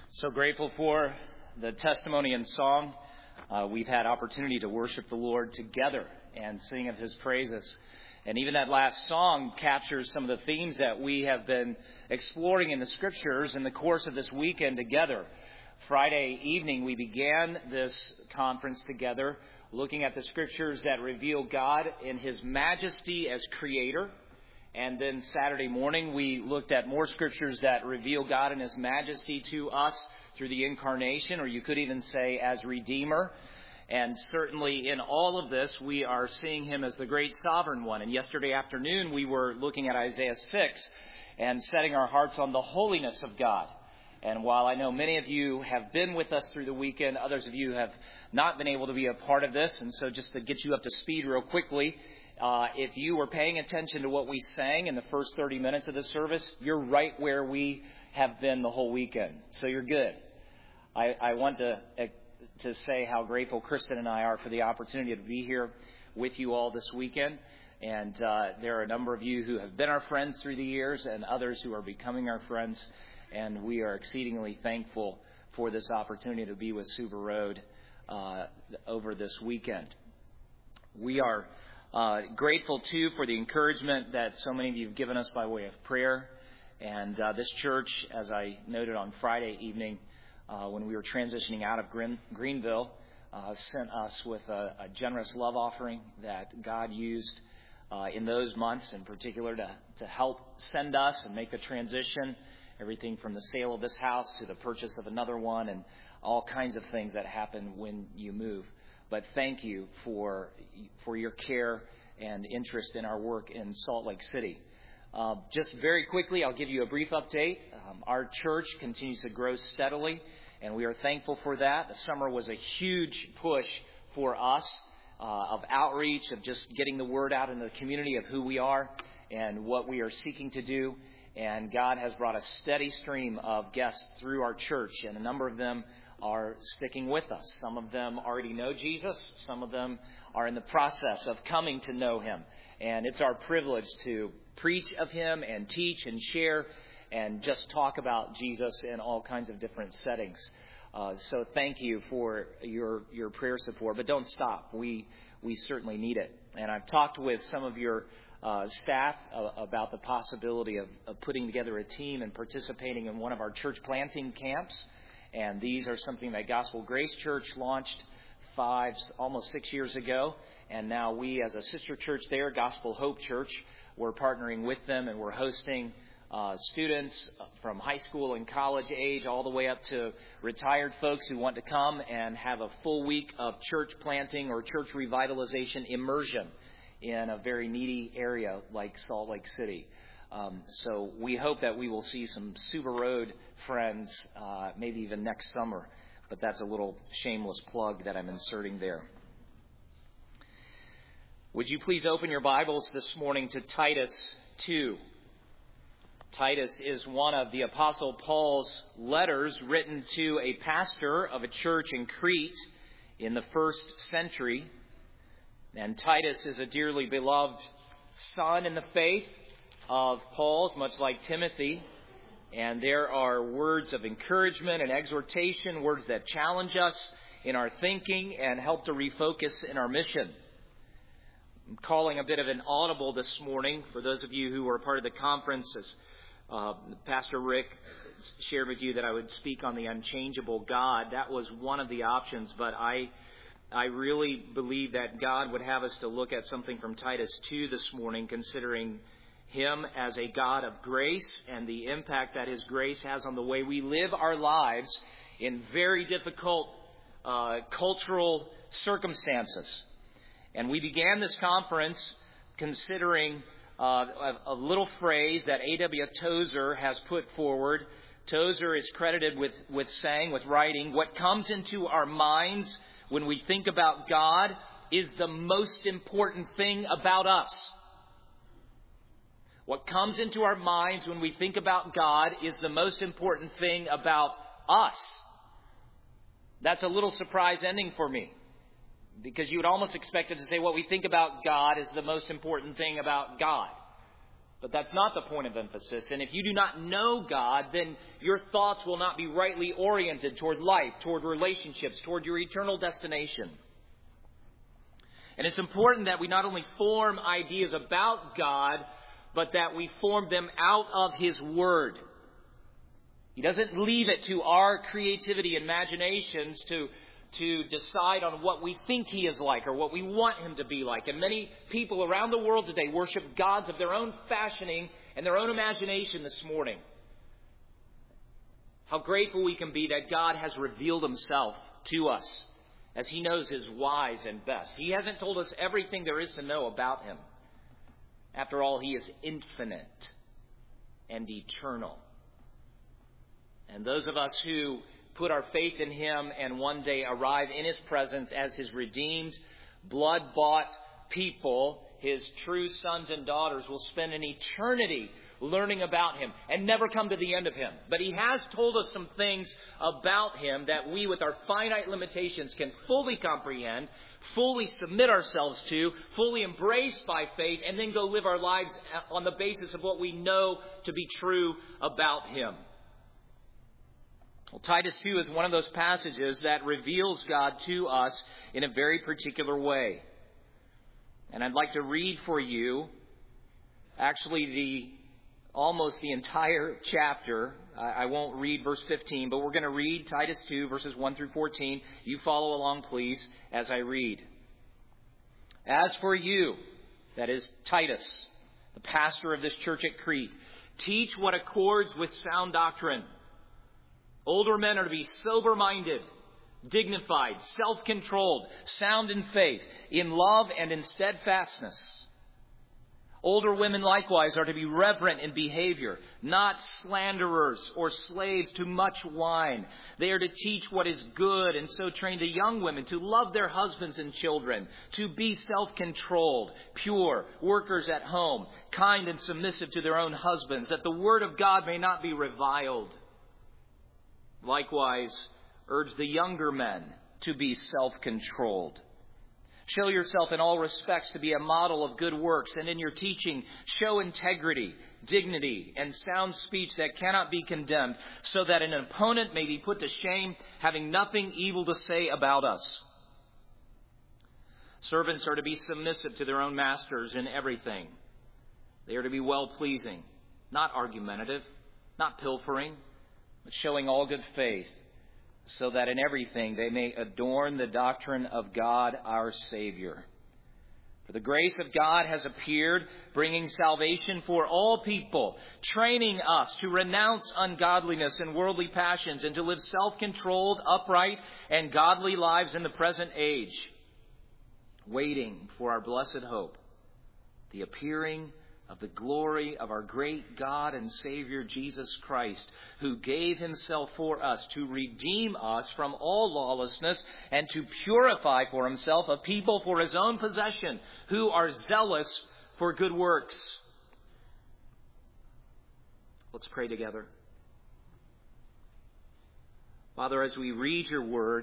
So grateful for the testimony and song. We've had opportunity to worship the Lord together and sing of His praises. And even that last song captures some of the themes that we have been exploring in the Scriptures in the course of this weekend together. Friday evening, we began this conference together looking at the Scriptures that reveal God in His majesty as Creator. And then Saturday morning, we looked at more Scriptures that reveal God in His majesty to us through the Incarnation, or you could even say as Redeemer. And certainly in all of this, we are seeing Him as the great sovereign one. And yesterday afternoon, we were looking at Isaiah 6 and setting our hearts on the holiness of God. And while I know many of you have been with us through the weekend, others of you have not been able to be a part of this. And so just to get you up to speed real quickly, if you were paying attention to what we sang in the first 30 minutes of the service, you're right where we have been the whole weekend. So you're good. I want to say how grateful Kristen and I are for the opportunity to be here with you all this weekend. And there are a number of you who have been our friends through the years and others who are becoming our friends. And we are exceedingly thankful for this opportunity to be with Suva Road over this weekend. We are grateful, too, for the encouragement that so many of you have given us by way of prayer. And this church, as I noted on Friday evening, when we were transitioning out of Greenville, sent us with a generous love offering that God used in those months in particular to help send us and make the transition, everything from the sale of this house to the purchase of another one and all kinds of things that happen when you move. But thank you for your care and interest in our work in Salt Lake City. Just very quickly, I'll give you a brief update. Our church continues to grow steadily, and we are thankful for that. The summer was a huge push for us of outreach, of just getting the word out in the community of who we are and what we are seeking to do. And God has brought a steady stream of guests through our church, and a number of them are sticking with us. Some of them already know Jesus. Some of them are in the process of coming to know Him. And it's our privilege to preach of Him and teach and share and just talk about Jesus in all kinds of different settings. So thank you for your prayer support. But don't stop. We certainly need it. And I've talked with some of your staff about the possibility of putting together a team and participating in one of our church planting camps. And these are something that Gospel Grace Church launched almost 6 years ago. And now we, as a sister church there, Gospel Hope Church, we're partnering with them, and we're hosting students from high school and college age all the way up to retired folks who want to come and have a full week of church planting or church revitalization immersion in a very needy area like Salt Lake City. So we hope that we will see some Suva Road friends maybe even next summer. But that's a little shameless plug that I'm inserting there. Would you please open your Bibles this morning to Titus 2. Titus is one of the Apostle Paul's letters written to a pastor of a church in Crete in the first century. And Titus is a dearly beloved son in the faith of Paul's, much like Timothy. And there are words of encouragement and exhortation, words that challenge us in our thinking and help to refocus in our mission. I'm calling a bit of an audible this morning for those of you who were part of the conference, as Pastor Rick shared with you that I would speak on the unchangeable God. That was one of the options, but I really believe that God would have us to look at something from Titus 2 this morning, considering Him as a God of grace and the impact that His grace has on the way we live our lives in very difficult cultural circumstances. And we began this conference considering a little phrase that A.W. Tozer has put forward. Tozer is credited with saying, with writing, "What comes into our minds when we think about God is the most important thing about us." What comes into our minds when we think about God is the most important thing about us. That's a little surprise ending for me, because you would almost expect it to say what we think about God is the most important thing about God. But that's not the point of emphasis. And if you do not know God, then your thoughts will not be rightly oriented toward life, toward relationships, toward your eternal destination. And it's important that we not only form ideas about God, but that we form them out of His Word. He doesn't leave it to our creativity, imaginations to decide on what we think He is like or what we want Him to be like. And many people around the world today worship gods of their own fashioning and their own imagination this morning. How grateful we can be that God has revealed Himself to us as He knows is wise and best. He hasn't told us everything there is to know about Him. After all, He is infinite and eternal. And those of us who put our faith in Him and one day arrive in His presence as His redeemed, blood-bought people, His true sons and daughters, will spend an eternity learning about Him and never come to the end of Him. But He has told us some things about Him that we, with our finite limitations, can fully comprehend, fully submit ourselves to, fully embrace by faith, and then go live our lives on the basis of what we know to be true about Him. Well, Titus 2 is one of those passages that reveals God to us in a very particular way. And I'd like to read for you actually almost the entire chapter. I won't read verse 15, but we're going to read Titus 2, verses 1 through 14. You follow along, please, as I read. As for you, that is Titus, the pastor of this church at Crete, teach what accords with sound doctrine. Older men are to be sober-minded, dignified, self-controlled, sound in faith, in love and in steadfastness. Older women likewise are to be reverent in behavior, not slanderers or slaves to much wine. They are to teach what is good, and so train the young women to love their husbands and children, to be self-controlled, pure, workers at home, kind and submissive to their own husbands, that the word of God may not be reviled. Likewise, urge the younger men to be self-controlled. Show yourself in all respects to be a model of good works, and in your teaching show integrity, dignity, and sound speech that cannot be condemned, so that an opponent may be put to shame, having nothing evil to say about us. Servants are to be submissive to their own masters in everything. They are to be well-pleasing, not argumentative, not pilfering, but showing all good faith, so that in everything they may adorn the doctrine of God our Savior. For the grace of God has appeared, bringing salvation for all people, training us to renounce ungodliness and worldly passions, and to live self-controlled, upright, and godly lives in the present age, waiting for our blessed hope, the appearing of the glory of our great God and Savior Jesus Christ, who gave Himself for us to redeem us from all lawlessness and to purify for Himself a people for His own possession, who are zealous for good works. Let's pray together. Father, as we read your word,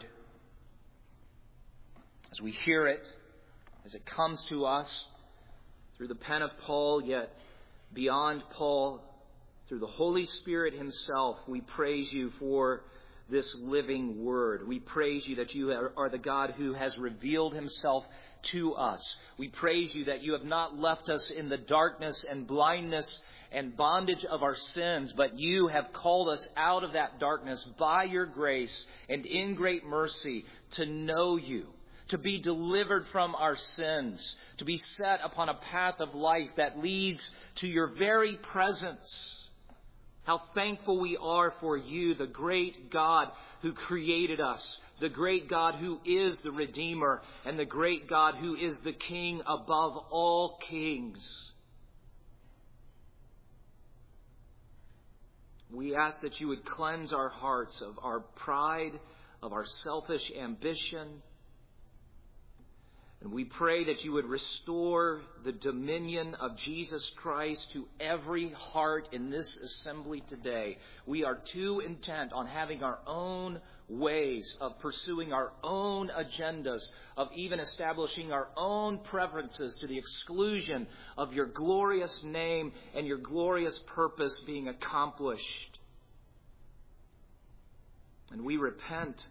as we hear it, as it comes to us, through the pen of Paul, yet beyond Paul, through the Holy Spirit Himself, we praise you for this living word. We praise you that you are the God who has revealed Himself to us. We praise you that you have not left us in the darkness and blindness and bondage of our sins, but you have called us out of that darkness by your grace and in great mercy to know you, to be delivered from our sins, to be set upon a path of life that leads to your very presence. How thankful we are for you, the great God who created us, the great God who is the Redeemer, and the great God who is the King above all kings. We ask that you would cleanse our hearts of our pride, of our selfish ambition, And we pray that you would restore the dominion of Jesus Christ to every heart in this assembly today. We are too intent on having our own ways of pursuing our own agendas, of even establishing our own preferences to the exclusion of your glorious name and your glorious purpose being accomplished. And we repent.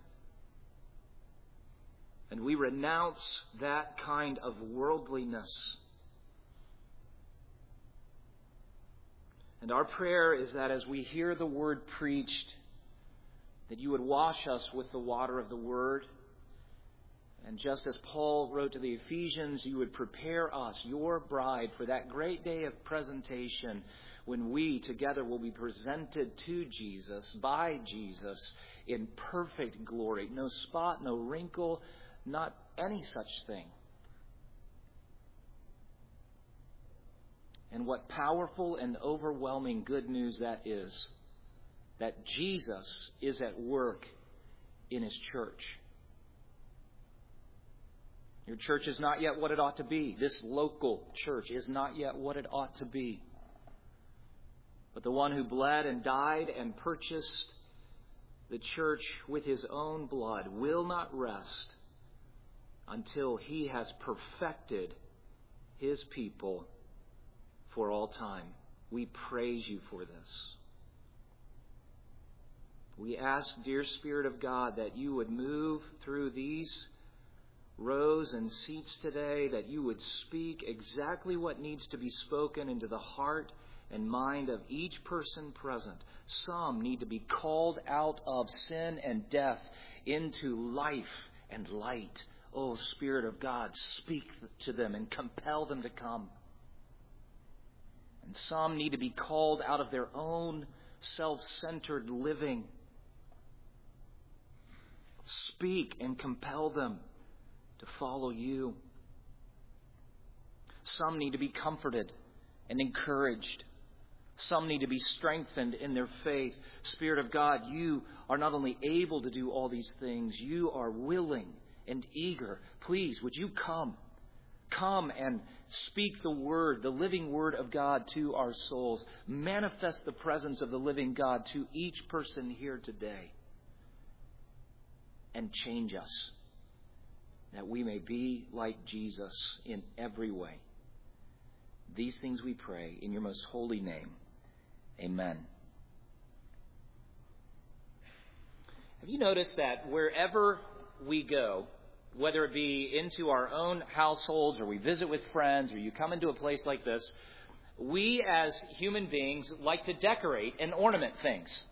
And we renounce that kind of worldliness. And our prayer is that as we hear the word preached, that you would wash us with the water of the word. And just as Paul wrote to the Ephesians, you would prepare us, your bride, for that great day of presentation when we together will be presented to Jesus, by Jesus, in perfect glory. No spot, no wrinkle, not any such thing. And what powerful and overwhelming good news that is, that Jesus is at work in His church. Your church is not yet what it ought to be. This local church is not yet what it ought to be. But the one who bled and died and purchased the church with His own blood will not rest until He has perfected His people for all time. We praise you for this. We ask, dear Spirit of God, that you would move through these rows and seats today, that you would speak exactly what needs to be spoken into the heart and mind of each person present. Some need to be called out of sin and death into life and light. Oh, Spirit of God, speak to them and compel them to come. And some need to be called out of their own self-centered living. Speak and compel them to follow you. Some need to be comforted and encouraged. Some need to be strengthened in their faith. Spirit of God, you are not only able to do all these things, you are willing and eager. Please, would you come? Come and speak the word, the living word of God to our souls. Manifest the presence of the living God to each person here today. And change us, that we may be like Jesus in every way. These things we pray in your most holy name. Amen. Have you noticed that wherever we go, whether it be into our own households or we visit with friends or you come into a place like this, we as human beings like to decorate and ornament things.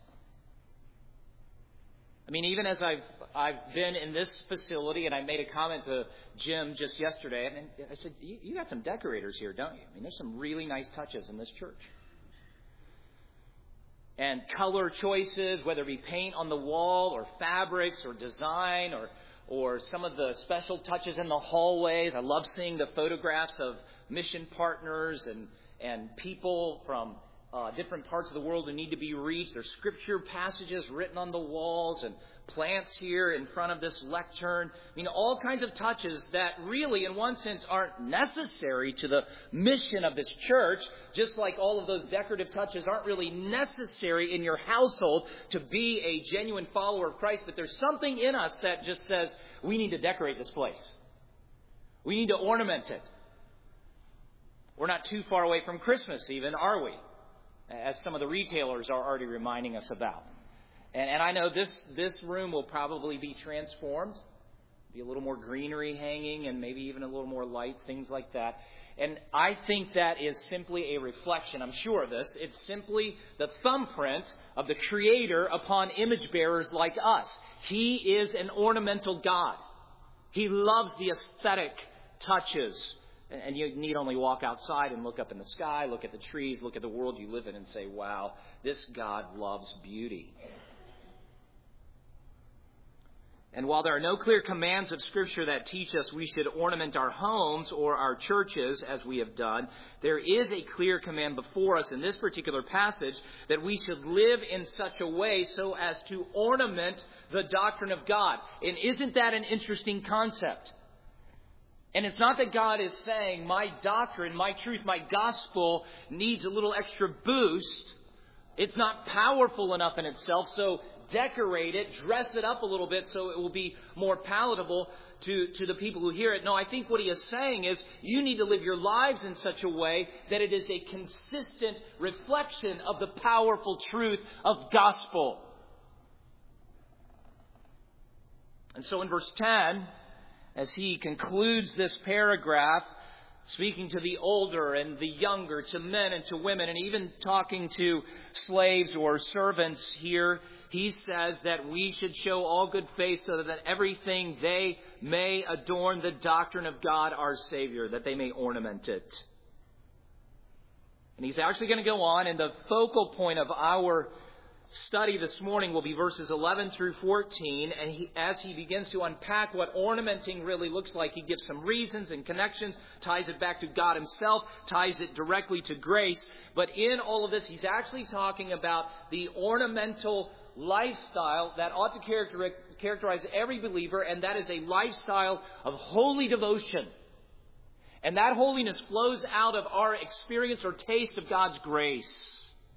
I mean, even as I've been in this facility, and I made a comment to Jim just yesterday, and I said, you got some decorators here, don't you? I mean, there's some really nice touches in this church. And color choices, whether it be paint on the wall or fabrics or design or some of the special touches in the hallways. I love seeing the photographs of mission partners and people from different parts of the world who need to be reached. There's scripture passages written on the walls and plants here in front of this lectern. I mean, all kinds of touches that really, in one sense, aren't necessary to the mission of this church, just like all of those decorative touches aren't really necessary in your household to be a genuine follower of Christ. But there's something in us that just says, we need to decorate this place. We need to ornament it. We're not too far away from Christmas even, are we? As some of the retailers are already reminding us about. And I know this room will probably be transformed. Be a little more greenery hanging and maybe even a little more light, things like that. And I think that is simply a reflection. I'm sure of this. It's simply the thumbprint of the Creator upon image bearers like us. He is an ornamental God. He loves the aesthetic touches. And you need only walk outside and look up in the sky, look at the trees, look at the world you live in and say, wow, this God loves beauty. And while there are no clear commands of Scripture that teach us we should ornament our homes or our churches as we have done, there is a clear command before us in this particular passage that we should live in such a way so as to ornament the doctrine of God. And isn't that an interesting concept? And it's not that God is saying my doctrine, my truth, my gospel needs a little extra boost. It's not powerful enough in itself, so decorate it, dress it up a little bit so it will be more palatable to the people who hear it. No, I think what he is saying is you need to live your lives in such a way that it is a consistent reflection of the powerful truth of gospel. And so in verse 10, as he concludes this paragraph, speaking to the older and the younger, to men and to women, and even talking to slaves or servants here, he says that we should show all good faith so that everything they may adorn the doctrine of God our Savior, that they may ornament it. And he's actually going to go on, and the focal point of our study this morning will be verses 11 through 14, and as he begins to unpack what ornamenting really looks like, he gives some reasons and connections, ties it back to God himself, ties it directly to grace. But in all of this, he's actually talking about the ornamental lifestyle that ought to characterize every believer, and that is a lifestyle of holy devotion. And that holiness flows out of our experience or taste of God's grace.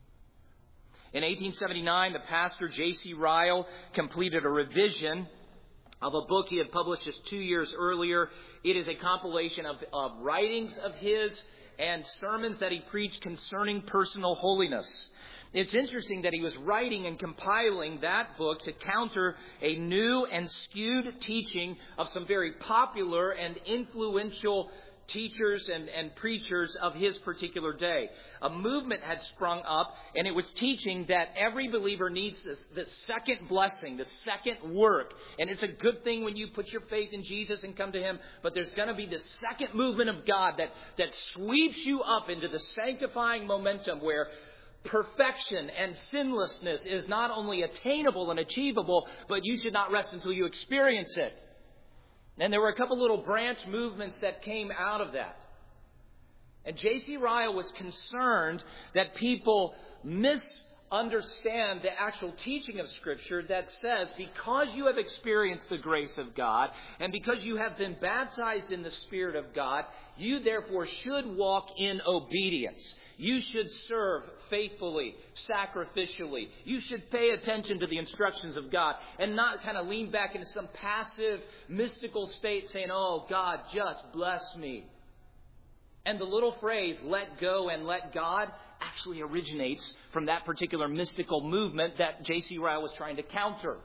In 1879, the pastor J.C. Ryle completed a revision of a book he had published just 2 years earlier. It is a compilation of writings of his and sermons that he preached concerning personal holiness. It's interesting that he was writing and compiling that book to counter a new and skewed teaching of some very popular and influential teachers and preachers of his particular day. A movement had sprung up, and it was teaching that every believer needs this second blessing, the second work. And it's a good thing when you put your faith in Jesus and come to him, but there's going to be this second movement of God that sweeps you up into the sanctifying momentum where perfection and sinlessness is not only attainable and achievable, but you should not rest until you experience it. And there were a couple little branch movements that came out of that. And J.C. Ryle was concerned that people misunderstand the actual teaching of Scripture that says because you have experienced the grace of God and because you have been baptized in the Spirit of God, you therefore should walk in obedience. You should serve faithfully, sacrificially. You should pay attention to the instructions of God and not kind of lean back into some passive, mystical state saying, oh, God, just bless me. And the little phrase, let go and let God, actually originates from that particular mystical movement that J.C. Ryle was trying to counter.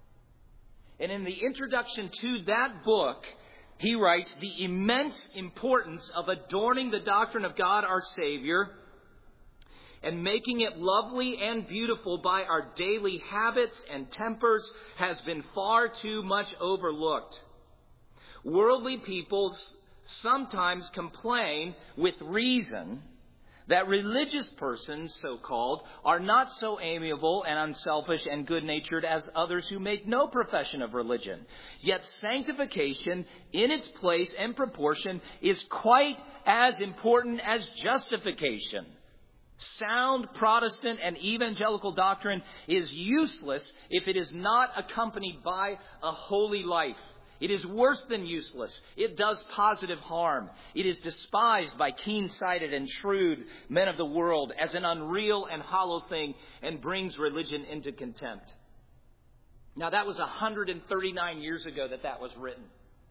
And in the introduction to that book, he writes, the immense importance of adorning the doctrine of God our Savior and making it lovely and beautiful by our daily habits and tempers has been far too much overlooked. Worldly people sometimes complain with reason that religious persons, so-called, are not so amiable and unselfish and good-natured as others who make no profession of religion. Yet sanctification, in its place and proportion, is quite as important as justification. Sound Protestant and evangelical doctrine is useless if it is not accompanied by a holy life. It is worse than useless. It does positive harm. It is despised by keen-sighted and shrewd men of the world as an unreal and hollow thing and brings religion into contempt. Now, that was 139 years ago that was written.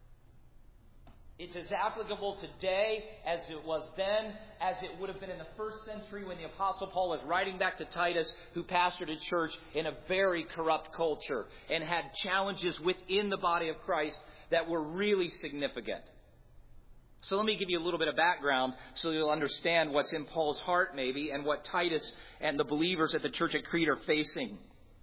It's as applicable today as it was then, as it would have been in the first century when the Apostle Paul was writing back to Titus, who pastored a church in a very corrupt culture and had challenges within the body of Christ that were really significant. So let me give you a little bit of background so you'll understand what's in Paul's heart maybe and what Titus and the believers at the church at Crete are facing.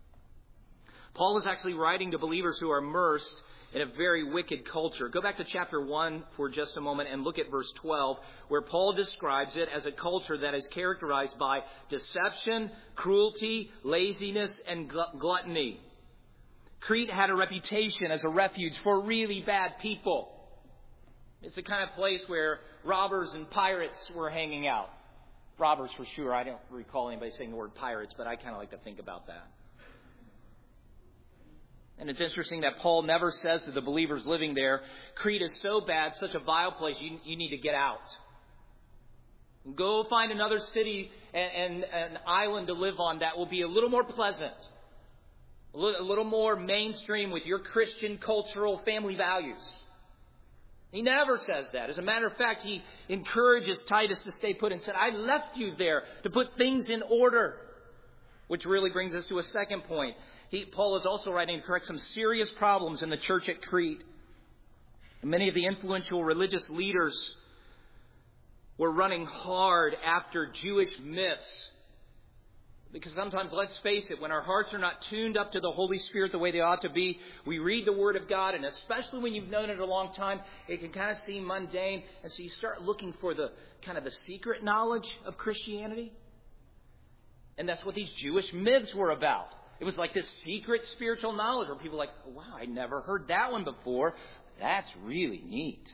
Paul is actually writing to believers who are immersed in a very wicked culture. Go back to chapter 1 for just a moment and look at verse 12, where Paul describes it as a culture that is characterized by deception, cruelty, laziness, and gluttony. Crete had a reputation as a refuge for really bad people. It's the kind of place where robbers and pirates were hanging out. Robbers for sure. I don't recall anybody saying the word pirates, but I kind of like to think about that. And it's interesting that Paul never says to the believers living there, Crete is so bad, such a vile place, you need to get out. Go find another city and an island to live on that will be a little more pleasant, a little more mainstream with your Christian, cultural, family values. He never says that. As a matter of fact, he encourages Titus to stay put and said, I left you there to put things in order. Which really brings us to a second point. Paul is also writing to correct some serious problems in the church at Crete. Many of the influential religious leaders were running hard after Jewish myths. Because sometimes, let's face it, when our hearts are not tuned up to the Holy Spirit the way they ought to be, we read the Word of God, and especially when you've known it a long time, it can kind of seem mundane. And so you start looking for the kind of the secret knowledge of Christianity. And that's what these Jewish myths were about. It was like this secret spiritual knowledge where people are like, oh, wow, I never heard that one before. That's really neat.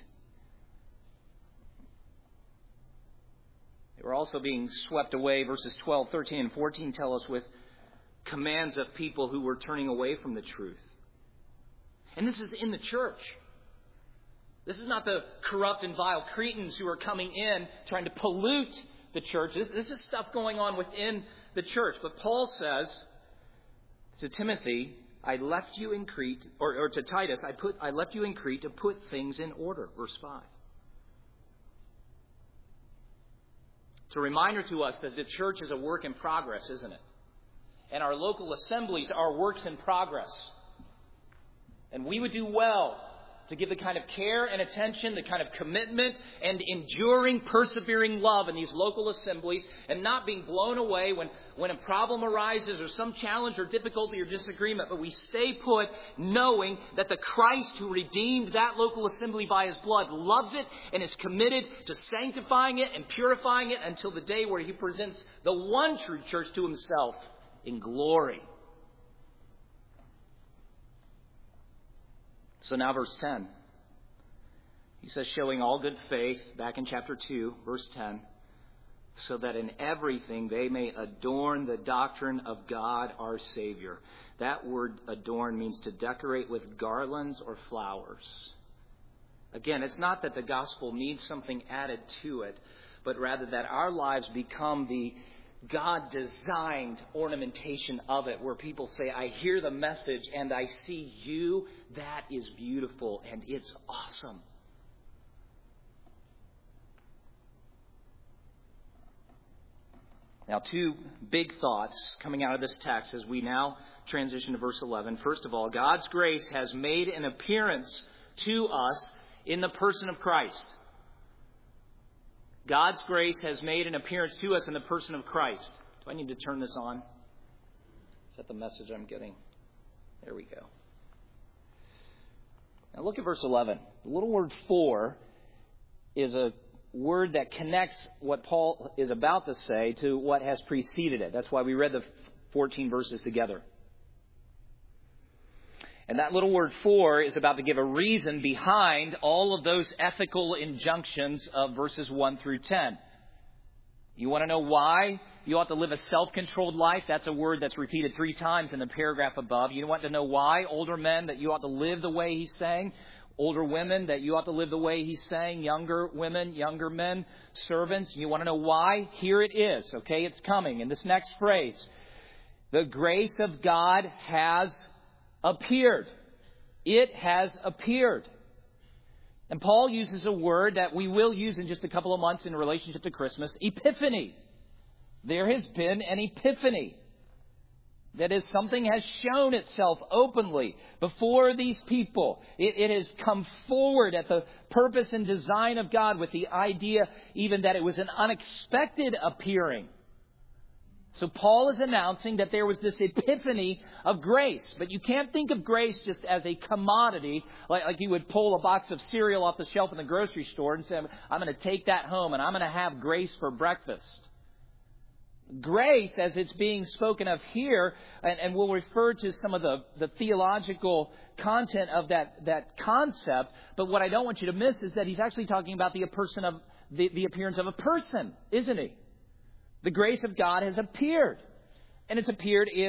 They were also being swept away. Verses 12, 13, and 14 tell us with commands of people who were turning away from the truth. And this is in the church. This is not the corrupt and vile Cretans who are coming in trying to pollute the church. This is stuff going on within the church. But Paul says to Timothy, I left you in Crete, or to Titus, I left you in Crete to put things in order. Verse 5. It's a reminder to us that the church is a work in progress, isn't it? And our local assemblies are works in progress. And we would do well to give the kind of care and attention, the kind of commitment and enduring, persevering love in these local assemblies, and not being blown away when a problem arises or some challenge or difficulty or disagreement, but we stay put knowing that the Christ who redeemed that local assembly by his blood loves it and is committed to sanctifying it and purifying it until the day where he presents the one true church to himself in glory. So now verse 10. He says, showing all good faith, back in chapter 2, verse 10, so that in everything they may adorn the doctrine of God our Savior. That word adorn means to decorate with garlands or flowers. Again, it's not that the gospel needs something added to it, but rather that our lives become the God-designed ornamentation of it, where people say, I hear the message and I see you. That is beautiful and it's awesome. Now, two big thoughts coming out of this text as we now transition to verse 11. First of all, God's grace has made an appearance to us in the person of Christ. God's grace has made an appearance to us in the person of Christ. Do I need to turn this on? Is that the message I'm getting? There we go. Now look at verse 11. The little word for is a word that connects what Paul is about to say to what has preceded it. That's why we read the 14 verses together. And that little word for is about to give a reason behind all of those ethical injunctions of verses 1 through 10. You want to know why you ought to live a self-controlled life? That's a word that's repeated 3 times in the paragraph above. You want to know why, older men, that you ought to live the way he's saying? Older women, that you ought to live the way he's saying? Younger women, younger men, servants. You want to know why? Here it is, okay? It's coming in this next phrase. The grace of God has appeared. It has appeared. And Paul uses a word that we will use in just a couple of months in relationship to Christmas, epiphany. There has been an epiphany. That is, something has shown itself openly before these people. It has come forward at the purpose and design of God with the idea even that it was an unexpected appearing. So Paul is announcing that there was this epiphany of grace. But you can't think of grace just as a commodity, like you would pull a box of cereal off the shelf in the grocery store and say, I'm going to take that home and I'm going to have grace for breakfast. Grace, as it's being spoken of here, and we'll refer to some of the theological content of that concept, but what I don't want you to miss is that he's actually talking about the appearance of a person, isn't he? The grace of God has appeared, and it's appeared in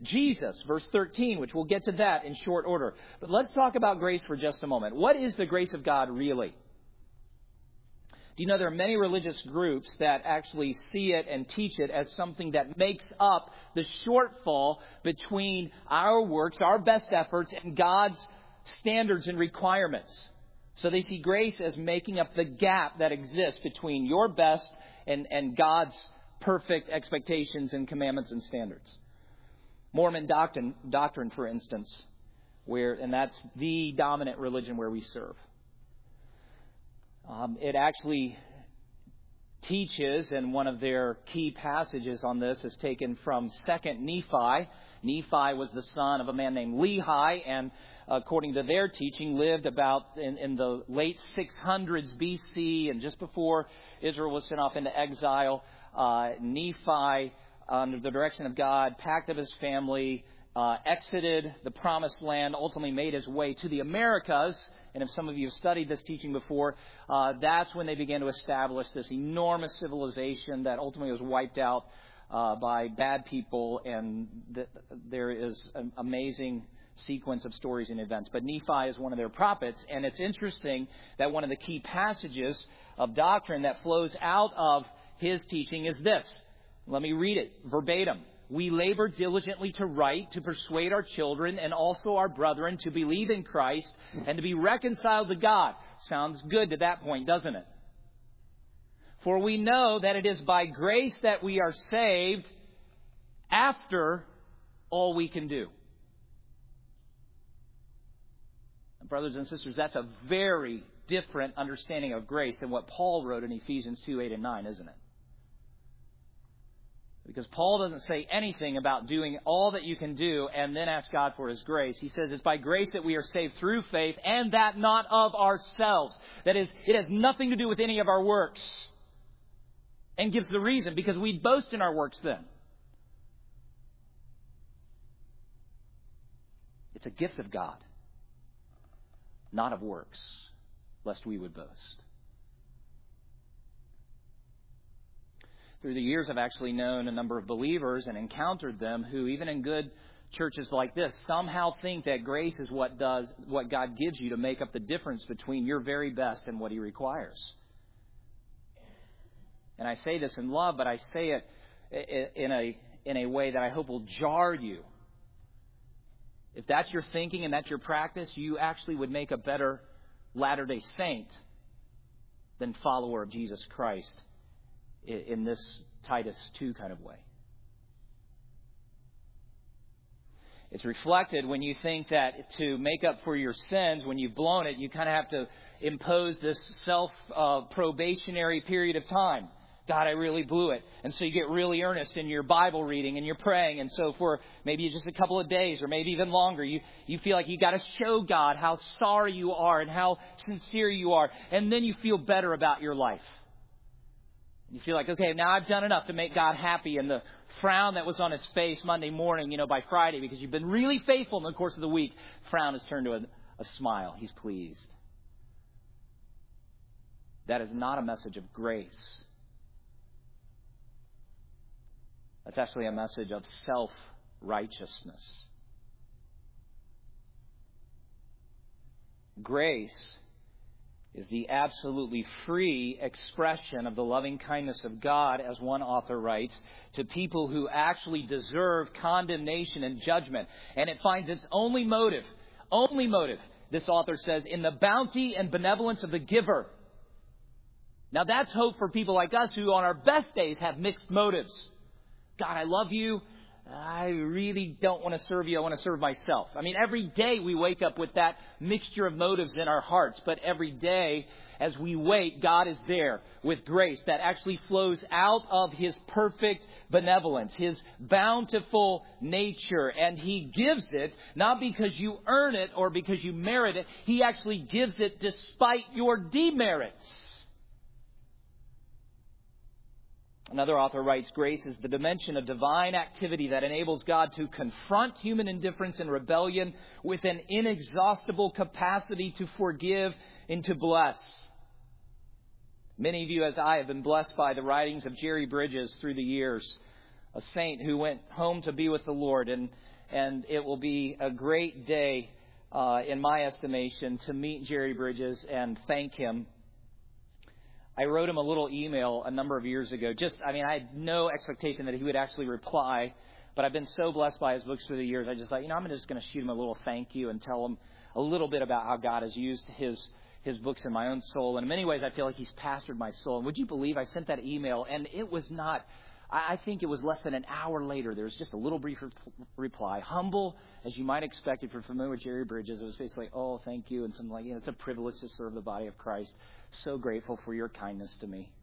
Jesus, verse 13, which we'll get to that in short order. But let's talk about grace for just a moment. What is the grace of God really? Do you know there are many religious groups that actually see it and teach it as something that makes up the shortfall between our works, our best efforts, and God's standards and requirements? So they see grace as making up the gap that exists between your best and God's perfect expectations and commandments and standards. Mormon doctrine, for instance, and that's the dominant religion where we serve. It actually teaches, and one of their key passages on this is taken from 2 Nephi. Nephi was the son of a man named Lehi, and according to their teaching, lived about in the late 600s BC, and just before Israel was sent off into exile. Nephi, under the direction of God, packed up his family, exited the promised land, ultimately made his way to the Americas. And if some of you have studied this teaching before, that's when they began to establish this enormous civilization that ultimately was wiped out by bad people. And there is an amazing sequence of stories and events. But Nephi is one of their prophets. And it's interesting that one of the key passages of doctrine that flows out of his teaching is this. Let me read it verbatim. We labor diligently to write, to persuade our children and also our brethren to believe in Christ and to be reconciled to God. Sounds good to that point, doesn't it? For we know that it is by grace that we are saved after all we can do. Brothers and sisters, that's a very different understanding of grace than what Paul wrote in Ephesians 2, 8, and 9, isn't it? Because Paul doesn't say anything about doing all that you can do and then ask God for His grace. He says it's by grace that we are saved through faith, and that not of ourselves. That is, it has nothing to do with any of our works. And gives the reason, because we boast in our works then. It's a gift of God, not of works, lest we would boast. Through the years, I've actually known a number of believers and encountered them who, even in good churches like this, somehow think that grace is what God gives you to make up the difference between your very best and what He requires. And I say this in love, but I say it in a way that I hope will jar you. If that's your thinking and that's your practice, you actually would make a better Latter-day Saint than follower of Jesus Christ in this Titus 2 kind of way. It's reflected when you think that to make up for your sins, when you've blown it, you kind of have to impose this self-probationary period of time. God, I really blew it. And so you get really earnest in your Bible reading and your praying. And so for maybe just a couple of days or maybe even longer, you feel like you got to show God how sorry you are and how sincere you are. And then you feel better about your life. You feel like, okay, now I've done enough to make God happy. And the frown that was on His face Monday morning, by Friday, because you've been really faithful in the course of the week, frown has turned to a smile. He's pleased. That is not a message of grace. That's actually a message of self-righteousness. Grace is the absolutely free expression of the loving kindness of God, as one author writes, to people who actually deserve condemnation and judgment. And it finds its only motive, this author says, in the bounty and benevolence of the giver. Now that's hope for people like us who on our best days have mixed motives. God, I love you. I really don't want to serve you. I want to serve myself. I mean, every day we wake up with that mixture of motives in our hearts. But every day as we wait, God is there with grace that actually flows out of His perfect benevolence, His bountiful nature. And He gives it not because you earn it or because you merit it. He actually gives it despite your demerits. Another author writes, grace is the dimension of divine activity that enables God to confront human indifference and rebellion with an inexhaustible capacity to forgive and to bless. Many of you, as I, have been blessed by the writings of Jerry Bridges through the years. a saint who went home to be with the Lord. And it will be a great day, in my estimation, to meet Jerry Bridges and thank him. I wrote him a little email a number of years ago. I had no expectation that he would actually reply, but I've been so blessed by his books through the years. I just thought, I'm just going to shoot him a little thank you and tell him a little bit about how God has used his books in my own soul. And in many ways, I feel like he's pastored my soul. And would you believe I sent that email, and it was not, I think it was less than an hour later, there was just a little brief reply. Humble, as you might expect if you're familiar with Jerry Bridges. It was basically, oh, thank you, and something like, it's a privilege to serve the body of Christ. So grateful for your kindness to me.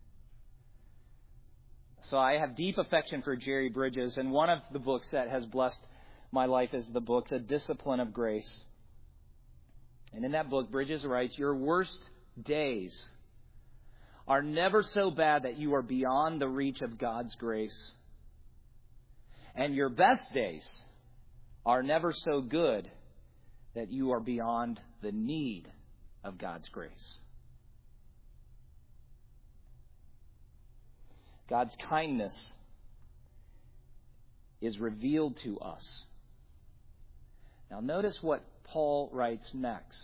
So I have deep affection for Jerry Bridges, and one of the books that has blessed my life is the book, The Discipline of Grace. And in that book, Bridges writes, your worst days are never so bad that you are beyond the reach of God's grace. And your best days are never so good that you are beyond the need of God's grace. God's kindness is revealed to us. Now notice what Paul writes next.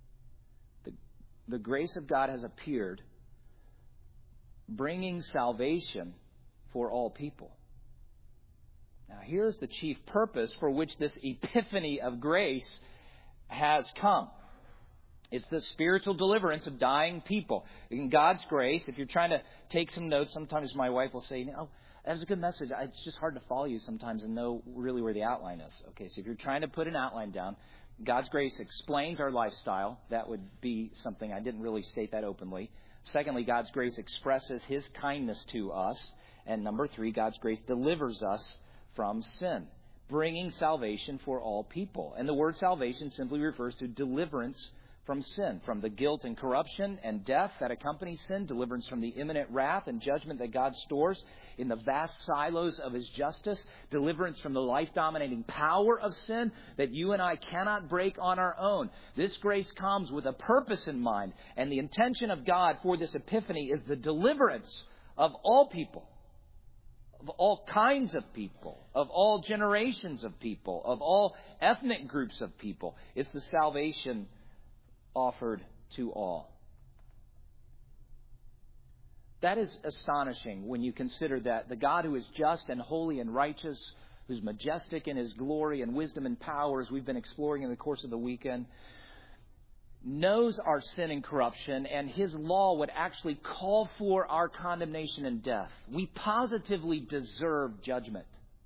The grace of God has appeared, bringing salvation for all people. Now here's the chief purpose for which this epiphany of grace has come. It's the spiritual deliverance of dying people. In God's grace, if you're trying to take some notes, sometimes my wife will say, that was a good message. It's just hard to follow you sometimes and know really where the outline is. Okay, so if you're trying to put an outline down, God's grace explains our lifestyle. That would be something, I didn't really state that openly. Secondly, God's grace expresses His kindness to us. And number 3, God's grace delivers us from sin, bringing salvation for all people. And the word salvation simply refers to deliverance from sin, from the guilt and corruption and death that accompanies sin, deliverance from the imminent wrath and judgment that God stores in the vast silos of His justice, deliverance from the life-dominating power of sin that you and I cannot break on our own. This grace comes with a purpose in mind, and the intention of God for this epiphany is the deliverance of all people, of all kinds of people, of all generations of people, of all ethnic groups of people. It's the salvation offered to all. That is astonishing when you consider that the God who is just and holy and righteous, who's majestic in His glory and wisdom and power, as we've been exploring in the course of the weekend, knows our sin and corruption, and His law would actually call for our condemnation and death. We positively deserve judgment.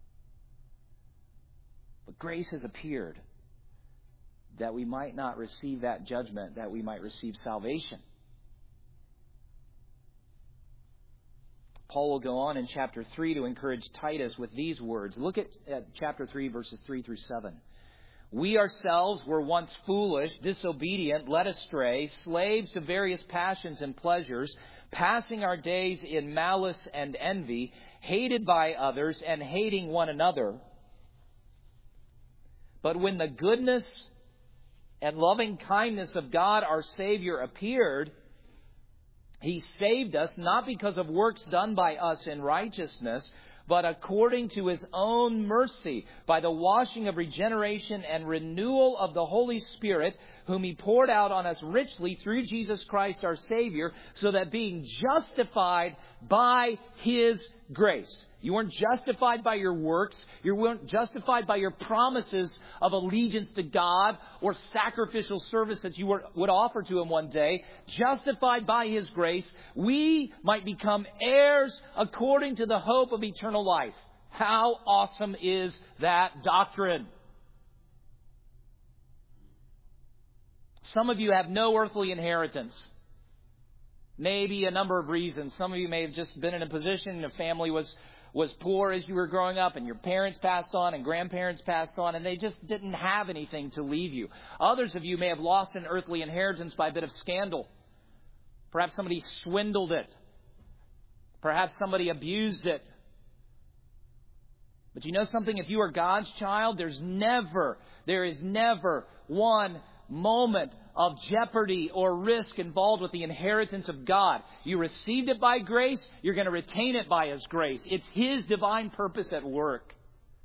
But grace has appeared that we might not receive that judgment, that we might receive salvation. Paul will go on in chapter 3 to encourage Titus with these words. Look at chapter 3, verses 3 through 7. We ourselves were once foolish, disobedient, led astray, slaves to various passions and pleasures, passing our days in malice and envy, hated by others and hating one another. But when the goodness and loving kindness of God our Savior appeared, He saved us not because of works done by us in righteousness, but according to His own mercy, by the washing of regeneration and renewal of the Holy Spirit, whom He poured out on us richly through Jesus Christ our Savior, so that being justified by His grace. You weren't justified by your works. You weren't justified by your promises of allegiance to God or sacrificial service that you would offer to Him one day. Justified by His grace, we might become heirs according to the hope of eternal life. How awesome is that doctrine? Some of you have no earthly inheritance. Maybe a number of reasons. Some of you may have just been in a position, your family was poor as you were growing up, and your parents passed on and grandparents passed on, and they just didn't have anything to leave you. Others of you may have lost an earthly inheritance by a bit of scandal. Perhaps somebody swindled it. Perhaps somebody abused it. But you know something? If you are God's child, there is never one moment of jeopardy or risk involved with the inheritance of God. You received it by grace. You're going to retain it by His grace. It's His divine purpose at work.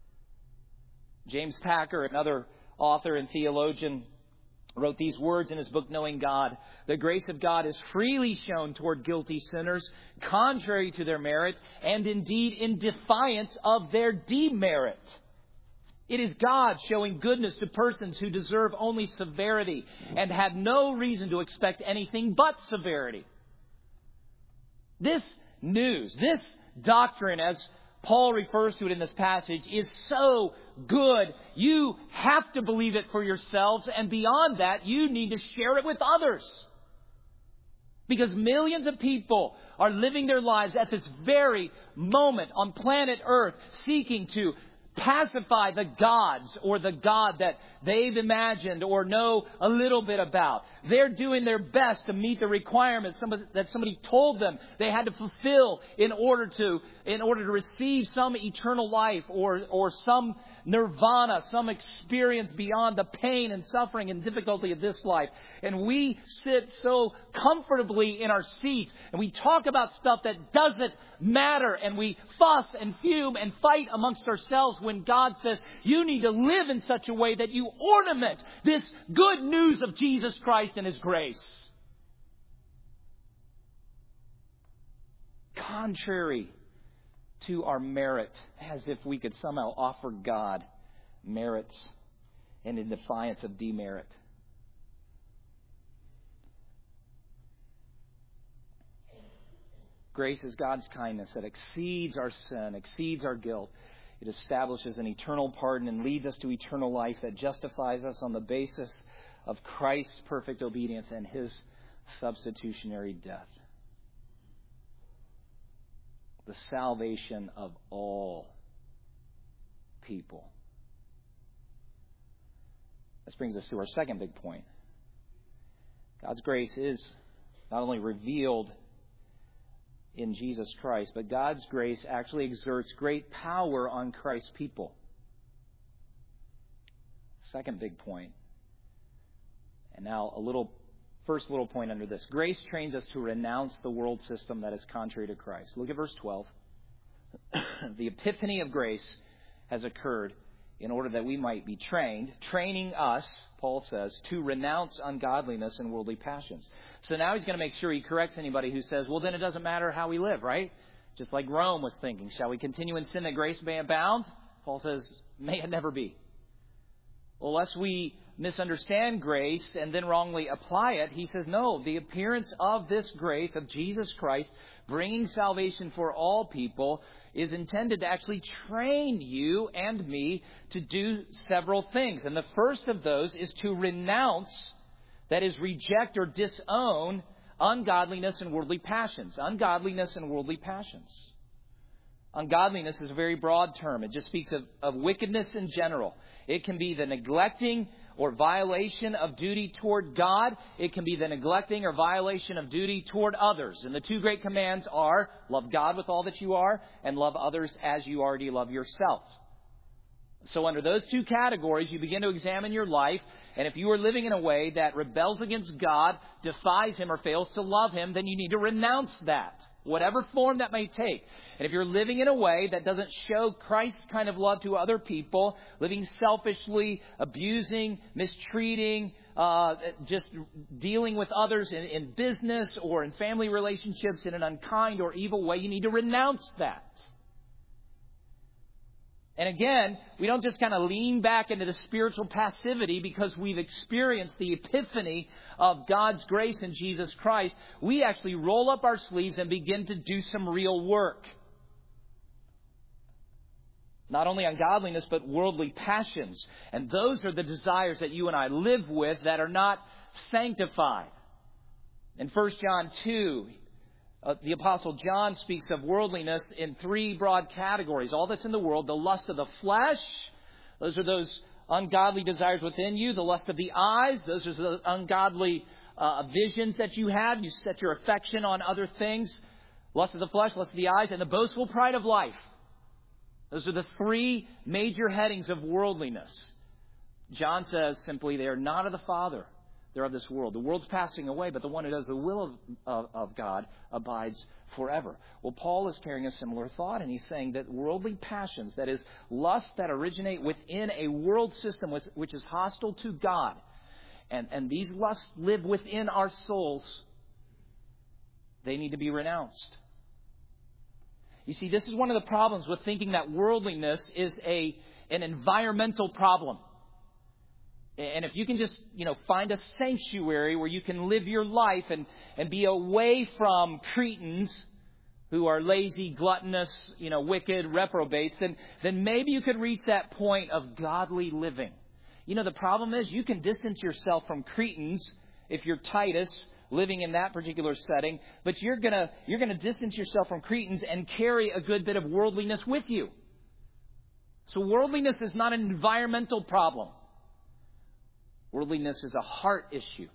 James Packer, another author and theologian, wrote these words in his book, Knowing God. The grace of God is freely shown toward guilty sinners, contrary to their merit, and indeed in defiance of their demerit. It is God showing goodness to persons who deserve only severity and had no reason to expect anything but severity. This news, this doctrine, as Paul refers to it in this passage, is so good. You have to believe it for yourselves. And beyond that, you need to share it with others. Because millions of people are living their lives at this very moment on planet Earth seeking to pacify the gods or the God that they've imagined or know a little bit about. They're doing their best to meet the requirements that somebody told them they had to fulfill in order to receive some eternal life or some nirvana, some experience beyond the pain and suffering and difficulty of this life. And we sit so comfortably in our seats and we talk about stuff that doesn't matter, and we fuss and fume and fight amongst ourselves when God says you need to live in such a way that you ornament this good news of Jesus Christ and His grace. Contrary to our merit, as if we could somehow offer God merits, and in defiance of demerit. Grace is God's kindness that exceeds our sin, exceeds our guilt. It establishes an eternal pardon and leads us to eternal life that justifies us on the basis of Christ's perfect obedience and His substitutionary death. The salvation of all people. This brings us to our second big point. God's grace is not only revealed in Jesus Christ, but God's grace actually exerts great power on Christ's people. Second big point. And now first little point under this. Grace trains us to renounce the world system that is contrary to Christ. Look at verse 12. The epiphany of grace has occurred in order that we might be trained, training us, Paul says, to renounce ungodliness and worldly passions. So now he's going to make sure he corrects anybody who says, well, then it doesn't matter how we live, right? Just like Rome was thinking. Shall we continue in sin that grace may abound? Paul says, may it never be. Well, lest we misunderstand grace and then wrongly apply it, he says, no, the appearance of this grace of Jesus Christ, bringing salvation for all people, is intended to actually train you and me to do several things. And the first of those is to renounce, that is, reject or disown ungodliness and worldly passions. Ungodliness and worldly passions. Ungodliness is a very broad term. It just speaks of wickedness in general. It can be the neglecting or violation of duty toward God. It can be the neglecting or violation of duty toward others. And the two great commands are love God with all that you are and love others as you already love yourself. So under those two categories, you begin to examine your life. And if you are living in a way that rebels against God, defies Him, or fails to love Him, then you need to renounce that, whatever form that may take. And if you're living in a way that doesn't show Christ's kind of love to other people, living selfishly, abusing, mistreating, just dealing with others in business or in family relationships in an unkind or evil way, you need to renounce that. And again, we don't just kind of lean back into the spiritual passivity because we've experienced the epiphany of God's grace in Jesus Christ. We actually roll up our sleeves and begin to do some real work. Not only ungodliness, but worldly passions. And those are the desires that you and I live with that are not sanctified. In 1 John 2, the Apostle John speaks of worldliness in three broad categories. All that's in the world: the lust of the flesh, those are those ungodly desires within you; the lust of the eyes, those are the ungodly visions that you have. You set your affection on other things. Lust of the flesh, lust of the eyes, and the boastful pride of life. Those are the three major headings of worldliness. John says simply, they are not of the Father, They're of this world. The world's passing away, but the one who does the will of God abides forever. Well, Paul is carrying a similar thought, and he's saying that worldly passions, that is, lusts that originate within a world system which is hostile to God, and these lusts live within our souls, they need to be renounced. You see, this is one of the problems with thinking that worldliness is an environmental problem. And if you can just, find a sanctuary where you can live your life and be away from Cretans who are lazy, gluttonous, wicked reprobates, then maybe you could reach that point of godly living. The problem is you can distance yourself from Cretans if you're Titus living in that particular setting, but you're gonna distance yourself from Cretans and carry a good bit of worldliness with you. So worldliness is not an environmental problem. Worldliness is a heart issue.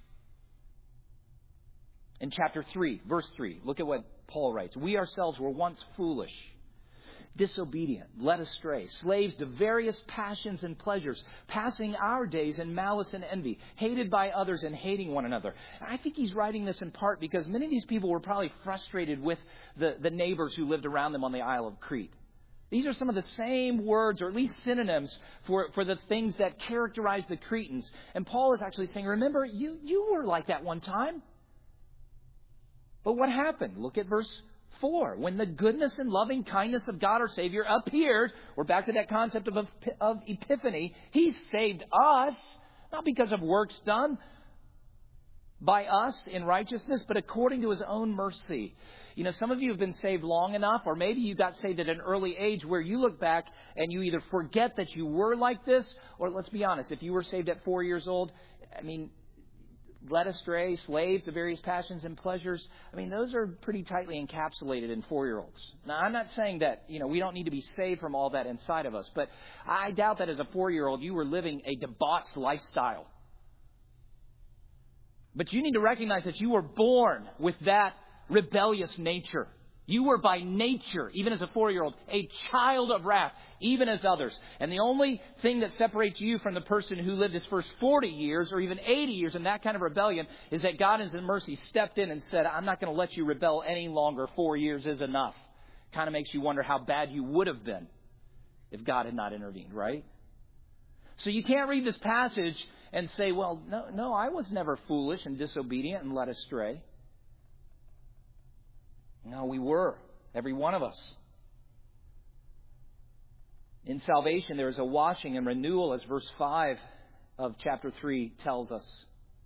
In chapter 3, verse 3, look at what Paul writes. We ourselves were once foolish, disobedient, led astray, slaves to various passions and pleasures, passing our days in malice and envy, hated by others and hating one another. I think he's writing this in part because many of these people were probably frustrated with the neighbors who lived around them on the Isle of Crete. These are some of the same words, or at least synonyms, for the things that characterize the Cretans. And Paul is actually saying, remember, you were like that one time. But what happened? Look at verse 4. When the goodness and loving kindness of God our Savior appeared, we're back to that concept of epiphany. He saved us, not because of works done by us in righteousness, but according to His own mercy. Some of you have been saved long enough, or maybe you got saved at an early age where you look back and you either forget that you were like this, or let's be honest, if you were saved at 4 years old, led astray, slaves to various passions and pleasures, those are pretty tightly encapsulated in 4-year-olds. Now, I'm not saying that, we don't need to be saved from all that inside of us, but I doubt that as a 4-year-old you were living a debauched lifestyle. But you need to recognize that you were born with that rebellious nature. You were by nature, even as a 4-year-old, a child of wrath, even as others. And the only thing that separates you from the person who lived his first 40 years or even 80 years in that kind of rebellion is that God in His mercy stepped in and said, I'm not going to let you rebel any longer. 4 years is enough. Kind of makes you wonder how bad you would have been if God had not intervened, right? So you can't read this passage and say, well, no, I was never foolish and disobedient and led astray. No, we were. Every one of us. In salvation, there is a washing and renewal, as verse 5 of chapter 3 tells us.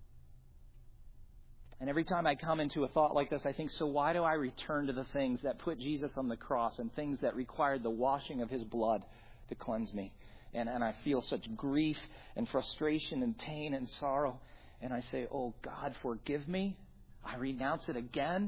And every time I come into a thought like this, I think, so why do I return to the things that put Jesus on the cross and things that required the washing of His blood to cleanse me? And I feel such grief and frustration and pain and sorrow. And I say, oh, God, forgive me. I renounce it again.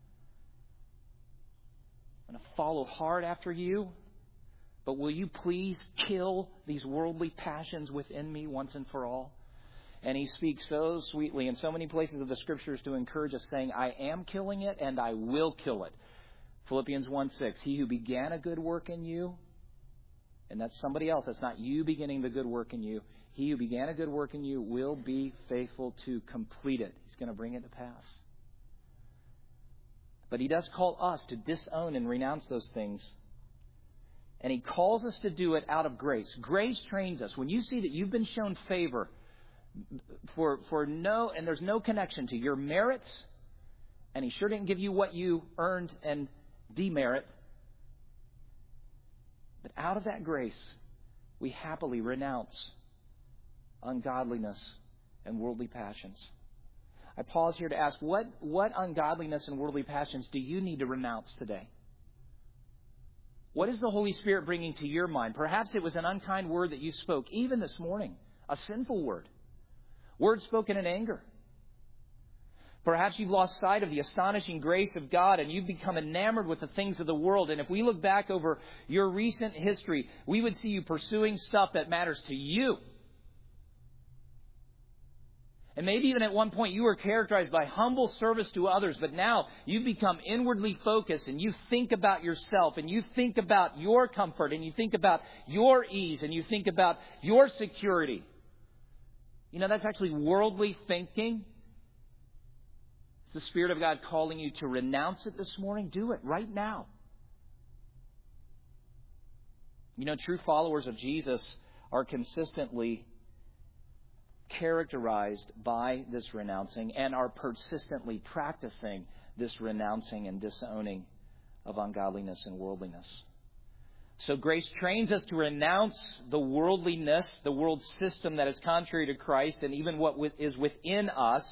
I'm going to follow hard after you. But will you please kill these worldly passions within me once and for all? And he speaks so sweetly in so many places of the Scriptures to encourage us, saying, I am killing it and I will kill it. Philippians 1:6, He who began a good work in you, and that's somebody else, that's not you beginning the good work in you. He who began a good work in you will be faithful to complete it. He's going to bring it to pass. But He does call us to disown and renounce those things. And He calls us to do it out of grace. Grace trains us. When you see that you've been shown favor and there's no connection to your merits, and He sure didn't give you what you earned and demerit, but out of that grace, we happily renounce ungodliness and worldly passions. I pause here to ask, what ungodliness and worldly passions do you need to renounce today? What is the Holy Spirit bringing to your mind? Perhaps it was an unkind word that you spoke, even this morning, a sinful word, words spoken in anger. Perhaps you've lost sight of the astonishing grace of God and you've become enamored with the things of the world. And if we look back over your recent history, we would see you pursuing stuff that matters to you. And maybe even at one point you were characterized by humble service to others, but now you've become inwardly focused and you think about yourself and you think about your comfort and you think about your ease and you think about your security. You know, that's actually worldly thinking. Is the Spirit of God calling you to renounce it this morning? Do it right now. You know, true followers of Jesus are consistently characterized by this renouncing and are persistently practicing this renouncing and disowning of ungodliness and worldliness. So grace trains us to renounce the worldliness, the world system that is contrary to Christ, and even what is within us.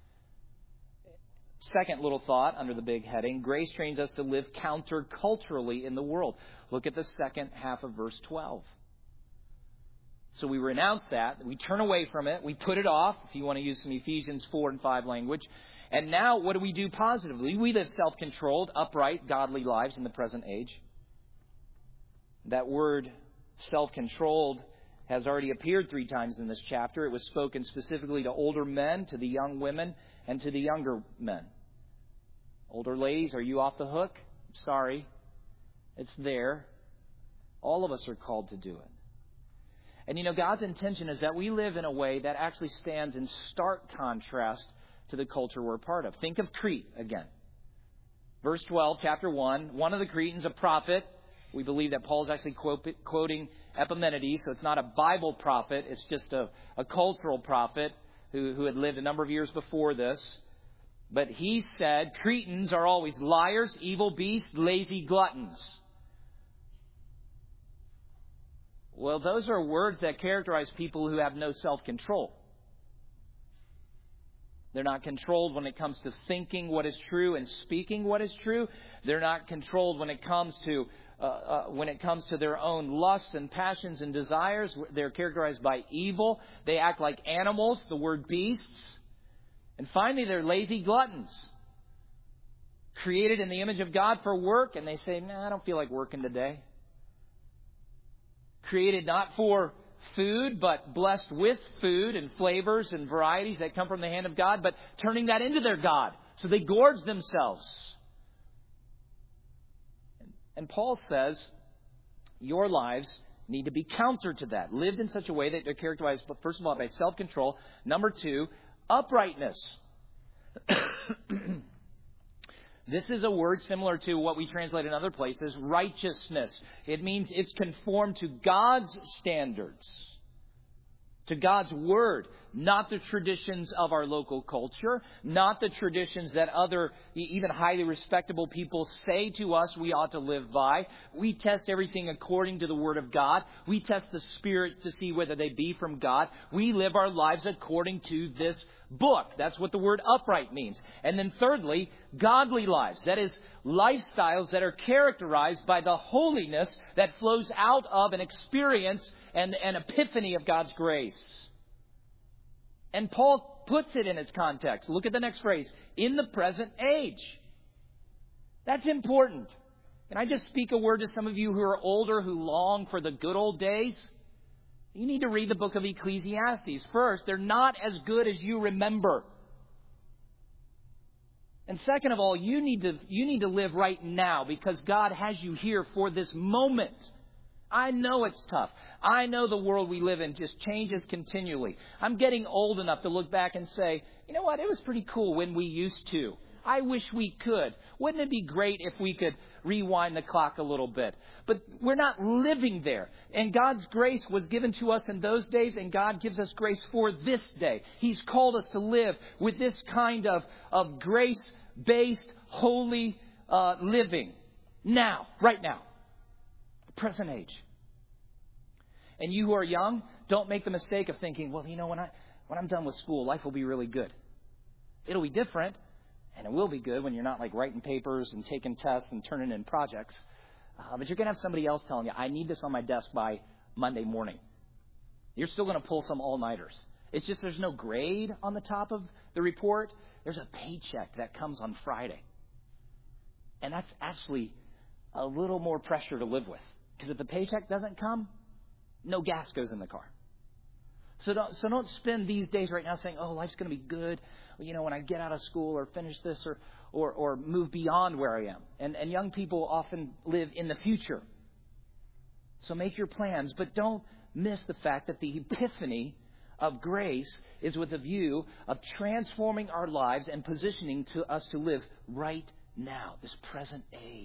Second little thought under the big heading, grace trains us to live counterculturally in the world. Look at the second half of verse 12. So we renounce that. We turn away from it. We put it off, if you want to use some Ephesians 4 and 5 language. And now what do we do positively? We live self-controlled, upright, godly lives in the present age. That word self-controlled has already appeared 3 times in this chapter. It was spoken specifically to older men, to the young women, and to the younger men. Older ladies, are you off the hook? Sorry. It's there. All of us are called to do it. And you know, God's intention is that we live in a way that actually stands in stark contrast to the culture we're a part of. Think of Crete again. Verse 12, chapter 1. One of the Cretans, a prophet. We believe that Paul's actually quoting Epimenides, so it's not a Bible prophet. It's just a cultural prophet who had lived a number of years before this. But he said, Cretans are always liars, evil beasts, lazy gluttons. Well, those are words that characterize people who have no self-control. They're not controlled when it comes to thinking what is true and speaking what is true. They're not controlled when it comes to their own lusts and passions and desires. They're characterized by evil. They act like animals, the word beasts. And finally, they're lazy gluttons. Created in the image of God for work, and they say, I don't feel like working today. Created not for food, but blessed with food and flavors and varieties that come from the hand of God, but turning that into their God. So they gorge themselves. And Paul says, your lives need to be counter to that. Lived in such a way that they're characterized, first of all, by self-control. Number 2, uprightness. This is a word similar to what we translate in other places, righteousness. It means it's conformed to God's standards, to God's word, not the traditions of our local culture, not the traditions that other, even highly respectable people say to us we ought to live by. We test everything according to the word of God. We test the spirits to see whether they be from God. We live our lives according to this book. That's what the word upright means. And then thirdly, godly lives. That is, lifestyles that are characterized by the holiness that flows out of an experience and an epiphany of God's grace. And Paul puts it in its context. Look at the next phrase. In the present age. That's important. Can I just speak a word to some of you who are older, who long for the good old days? You need to read the book of Ecclesiastes. First, they're not as good as you remember. And second of all, you need to live right now because God has you here for this moment. I know it's tough. I know the world we live in just changes continually. I'm getting old enough to look back and say, you know what, it was pretty cool when we used to. I wish we could. Wouldn't it be great if we could rewind the clock a little bit? But we're not living there. And God's grace was given to us in those days, and God gives us grace for this day. He's called us to live with this kind of grace-based, holy living. Now, right now. The present age. And you who are young, don't make the mistake of thinking, well, you know, when I'm done with school, life will be really good. It'll be different. And it will be good when you're not like writing papers and taking tests and turning in projects. But you're going to have somebody else telling you, I need this on my desk by Monday morning. You're still going to pull some all-nighters. It's just there's no grade on the top of the report. There's a paycheck that comes on Friday. And that's actually a little more pressure to live with. Because if the paycheck doesn't come, no gas goes in the car. So don't spend these days right now saying, oh, life's going to be good. You know, when I get out of school or finish this or move beyond where I am. And young people often live in the future. So make your plans, but don't miss the fact that the epiphany of grace is with a view of transforming our lives and positioning us to live right now, this present age.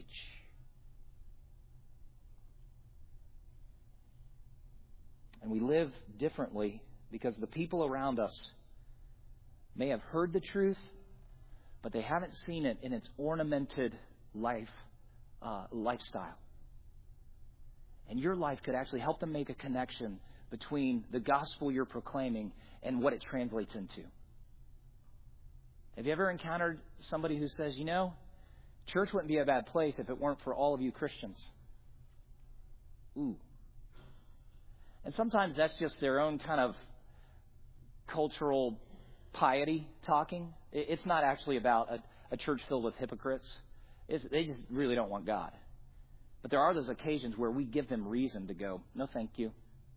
And we live differently because the people around us may have heard the truth, but they haven't seen it in its ornamented lifestyle. And your life could actually help them make a connection between the gospel you're proclaiming and what it translates into. Have you ever encountered somebody who says, church wouldn't be a bad place if it weren't for all of you Christians? Ooh. And sometimes that's just their own kind of cultural piety talking. It's not actually about a church filled with hypocrites. They just really don't want God. But there are those occasions where we give them reason to go, no thank you.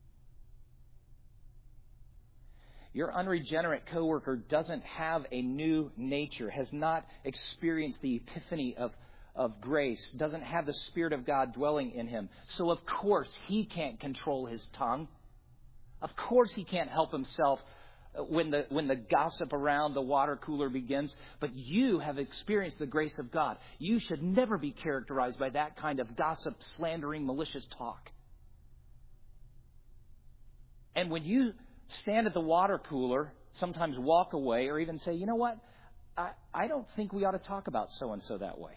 Your unregenerate coworker doesn't have a new nature, has not experienced the epiphany of grace, doesn't have the Spirit of God dwelling in him. So of course he can't control his tongue. Of course he can't help himself when the gossip around the water cooler begins. But you have experienced the grace of God. You should never be characterized by that kind of gossip, slandering, malicious talk. And when you stand at the water cooler, sometimes walk away, or even say, you know what, I don't think we ought to talk about so-and-so that way.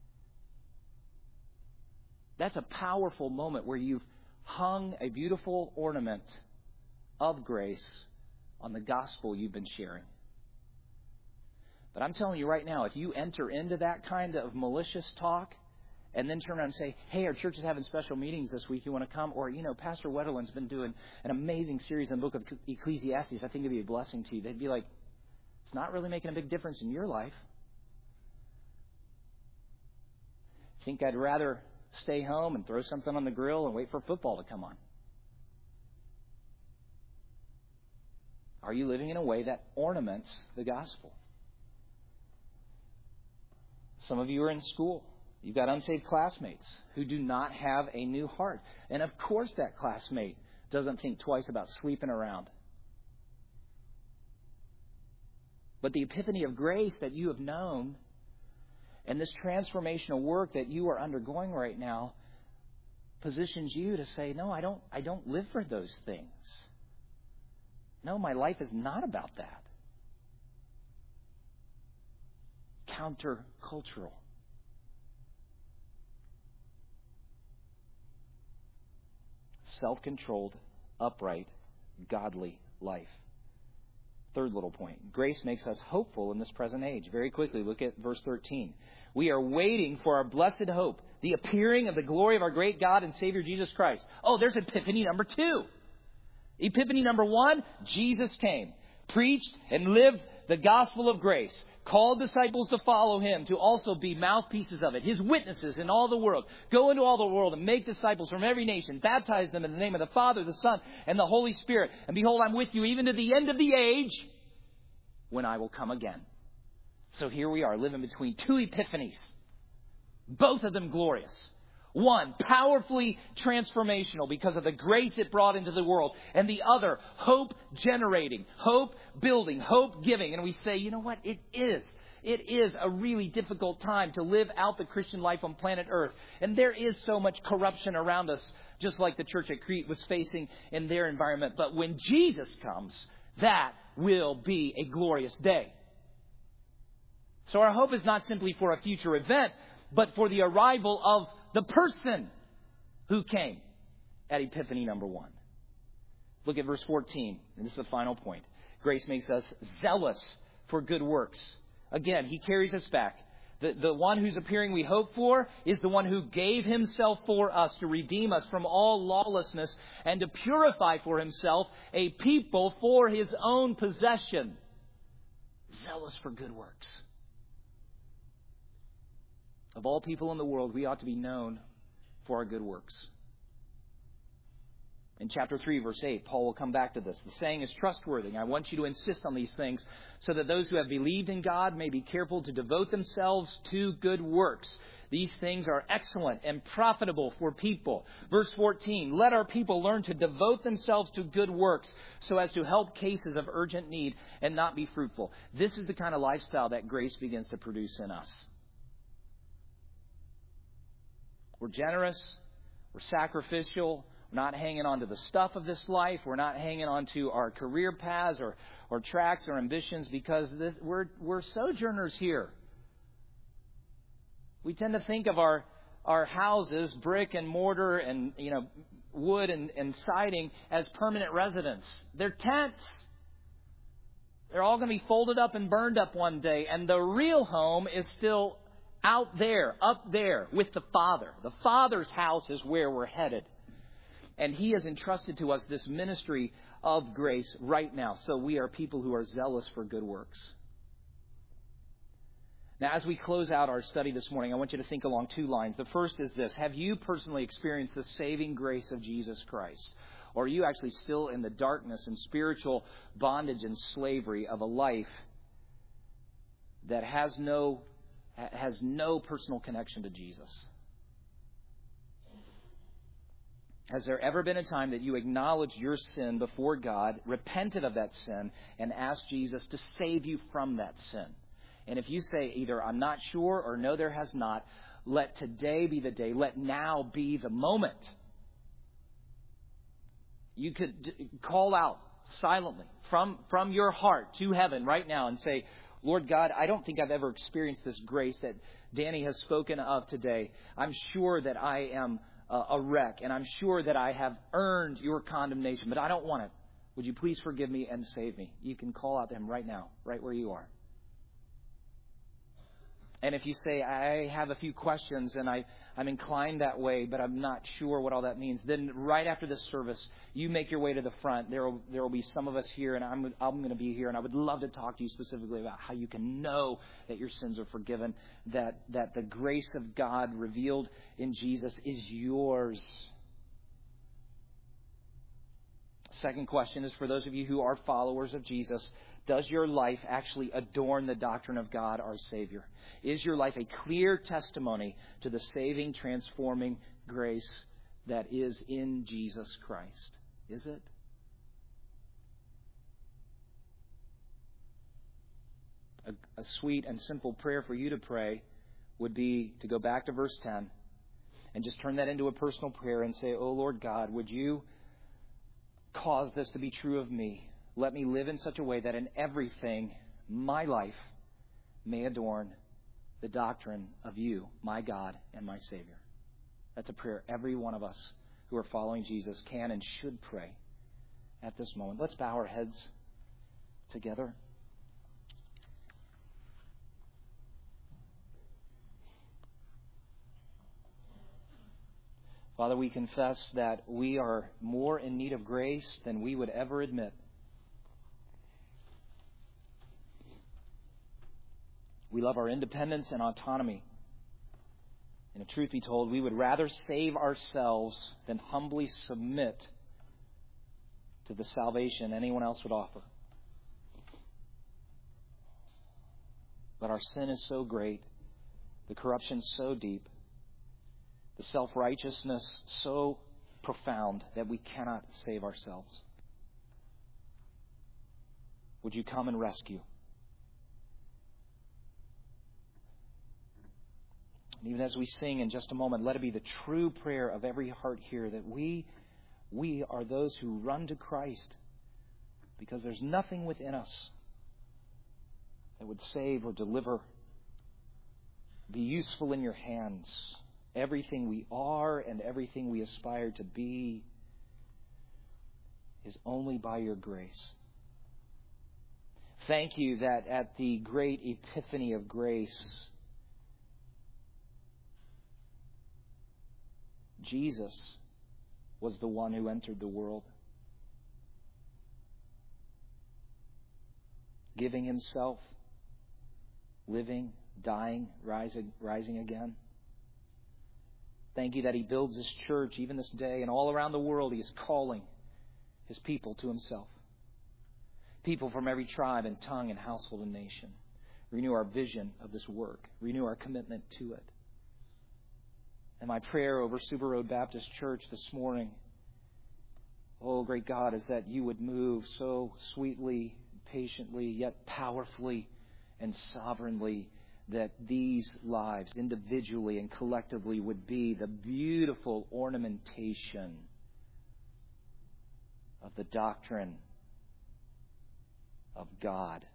That's a powerful moment where you've hung a beautiful ornament of grace on the gospel you've been sharing. But I'm telling you right now, if you enter into that kind of malicious talk and then turn around and say, hey, our church is having special meetings this week, you want to come? Or, Pastor Wetterland's been doing an amazing series in the book of Ecclesiastes. I think it'd be a blessing to you. They'd be like, it's not really making a big difference in your life. Think I'd rather stay home and throw something on the grill and wait for football to come on? Are you living in a way that ornaments the gospel? Some of you are in school. You've got unsaved classmates who do not have a new heart. And of course that classmate doesn't think twice about sleeping around. But the epiphany of grace that you have known and this transformational work that you are undergoing right now positions you to say, no, I don't live for those things. No, my life is not about that. Countercultural. Self-controlled, upright, godly life. Third little point. Grace makes us hopeful in this present age. Very quickly, look at verse 13. We are waiting for our blessed hope, the appearing of the glory of our great God and Savior Jesus Christ. Oh, there's epiphany number 2. Epiphany number 1, Jesus came, preached and lived the gospel of grace, called disciples to follow him, to also be mouthpieces of it, his witnesses in all the world. Go into all the world and make disciples from every nation, baptize them in the name of the Father, the Son, and the Holy Spirit. And behold, I'm with you even to the end of the age when I will come again. So here we are, living between 2 epiphanies, both of them glorious. One, powerfully transformational because of the grace it brought into the world. And the other, hope generating, hope building, hope giving. And we say, you know what? It is a really difficult time to live out the Christian life on planet Earth. And there is so much corruption around us, just like the church at Crete was facing in their environment. But when Jesus comes, that will be a glorious day. So our hope is not simply for a future event, but for the arrival of the person who came at Epiphany number 1. Look at verse 14. And this is the final point. Grace makes us zealous for good works. Again, he carries us back. The one whose appearing we hope for is the one who gave himself for us to redeem us from all lawlessness and to purify for himself a people for his own possession. Zealous for good works. Of all people in the world, we ought to be known for our good works. In chapter 3, verse 8, Paul will come back to this. The saying is trustworthy. I want you to insist on these things so that those who have believed in God may be careful to devote themselves to good works. These things are excellent and profitable for people. Verse 14, let our people learn to devote themselves to good works so as to help cases of urgent need and not be fruitful. This is the kind of lifestyle that grace begins to produce in us. We're generous. We're sacrificial. We're not hanging on to the stuff of this life. We're not hanging on to our career paths or tracks or ambitions because we're sojourners here. We tend to think of our houses, brick and mortar and wood and siding, as permanent residence. They're tents. They're all going to be folded up and burned up one day. And the real home is still out there, up there with the Father. The Father's house is where we're headed. And He has entrusted to us this ministry of grace right now. So we are people who are zealous for good works. Now, as we close out our study this morning, I want you to think along two lines. The first is this. Have you personally experienced the saving grace of Jesus Christ? Or are you actually still in the darkness and spiritual bondage and slavery of a life that has no personal connection to Jesus? Has there ever been a time that you acknowledged your sin before God, repented of that sin, and asked Jesus to save you from that sin? And if you say either I'm not sure or no, there has not, let today be the day. Let now be the moment. You could call out silently from your heart to heaven right now and say, Lord God, I don't think I've ever experienced this grace that Danny has spoken of today. I'm sure that I am a wreck, and I'm sure that I have earned your condemnation, but I don't want it. Would you please forgive me and save me? You can call out to Him right now, right where you are. And if you say, I have a few questions and I'm inclined that way, but I'm not sure what all that means, then right after this service, you make your way to the front. There will be some of us here, and I'm going to be here, and I would love to talk to you specifically about how you can know that your sins are forgiven, that the grace of God revealed in Jesus is yours. Second question is for those of you who are followers of Jesus. Does your life actually adorn the doctrine of God, our Savior? Is your life a clear testimony to the saving, transforming grace that is in Jesus Christ? Is it? A sweet and simple prayer for you to pray would be to go back to verse 10 and just turn that into a personal prayer and say, Oh, Lord God, would you cause this to be true of me? Let me live in such a way that in everything, my life may adorn the doctrine of you, my God and my Savior. That's a prayer every one of us who are following Jesus can and should pray at this moment. Let's bow our heads together. Father, we confess that we are more in need of grace than we would ever admit. We love our independence and autonomy. And if truth be told, we would rather save ourselves than humbly submit to the salvation anyone else would offer. But our sin is so great, the corruption so deep, the self-righteousness so profound that we cannot save ourselves. Would you come and rescue? And even as we sing in just a moment, let it be the true prayer of every heart here that we are those who run to Christ because there's nothing within us that would save or deliver, be useful in your hands. Everything we are and everything we aspire to be is only by your grace. Thank you that at the great epiphany of grace, Jesus was the one who entered the world, giving Himself, living, dying, rising again. Thank you that He builds His church even this day, and all around the world He is calling His people to Himself. People from every tribe and tongue and household and nation. Renew our vision of this work. Renew our commitment to it. And my prayer over Super Road Baptist Church this morning, oh, great God, is that You would move so sweetly, patiently, yet powerfully and sovereignly, that these lives, individually and collectively, would be the beautiful ornamentation of the doctrine of God,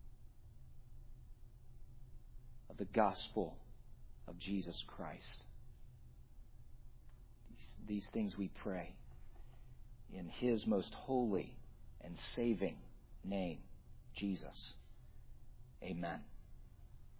of the gospel of Jesus Christ. These things we pray in His most holy and saving name, Jesus. Amen.